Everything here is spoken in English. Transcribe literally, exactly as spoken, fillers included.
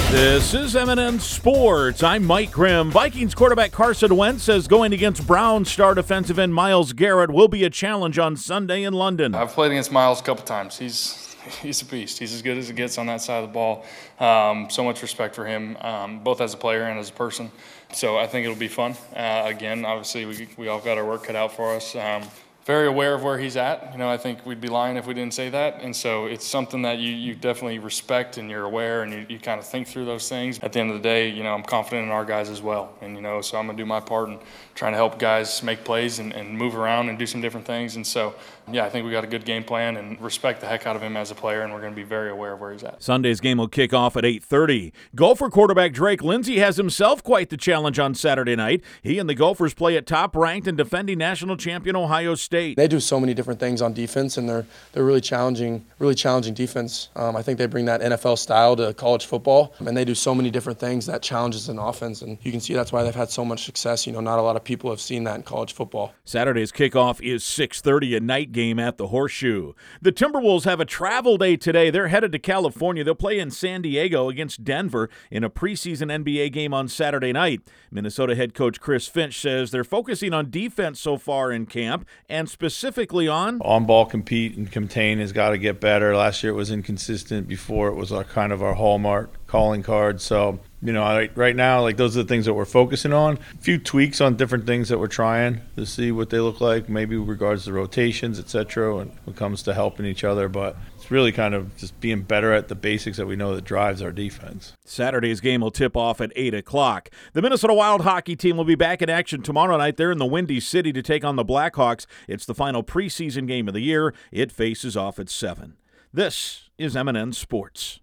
This is M and N Sports. I'm Mike Grimm. Vikings quarterback Carson Wentz says going against Browns star defensive end Myles Garrett will be a challenge on Sunday in London. I've played against Myles a couple times. He's he's a beast. He's as good as it gets on that side of the ball. Um, so much respect for him, um, both as a player and as a person. So I think it'll be fun. Uh, again, obviously we we all got our work cut out for us. Um, very aware of where he's at. You know, I think we'd be lying if we didn't say that. And so it's something that you, you definitely respect and you're aware and you, you kind of think through those things. At the end of the day, you know, I'm confident in our guys as well. And, you know, so I'm going to do my part in trying to help guys make plays and, and move around and do some different things. And so, yeah, I think we got a good game plan and respect the heck out of him as a player, and we're going to be very aware of where he's at. Sunday's game will kick off at eight thirty. Gopher quarterback Drake Lindsey has himself quite the challenge on Saturday night. He and the Gophers play at top-ranked and defending national champion Ohio State. They do so many different things on defense, and they're they're really challenging, really challenging defense. Um, I think they bring that N F L style to college football, and they do so many different things that challenges an offense, and you can see that's why they've had so much success. You know, not a lot of people have seen that in college football. Saturday's kickoff is six thirty, a night game at the Horseshoe. The Timberwolves have a travel day today. They're headed to California. They'll play in San Diego against Denver in a preseason N B A game on Saturday night. Minnesota head coach Chris Finch says they're focusing on defense so far in camp, and specifically on on-ball compete and contain has got to get better. Last year it was inconsistent. Before it was our kind of our hallmark calling card. So, you know, I, right now, like those are the things that we're focusing on. A few tweaks on different things that we're trying to see what they look like, maybe with regards to rotations, et cetera, when it comes to helping each other. But it's really kind of just being better at the basics that we know that drives our defense. Saturday's game will tip off at eight o'clock. The Minnesota Wild hockey team will be back in action tomorrow night. They're in the Windy City to take on the Blackhawks. It's the final preseason game of the year. It faces off at seven. This is M and N Sports.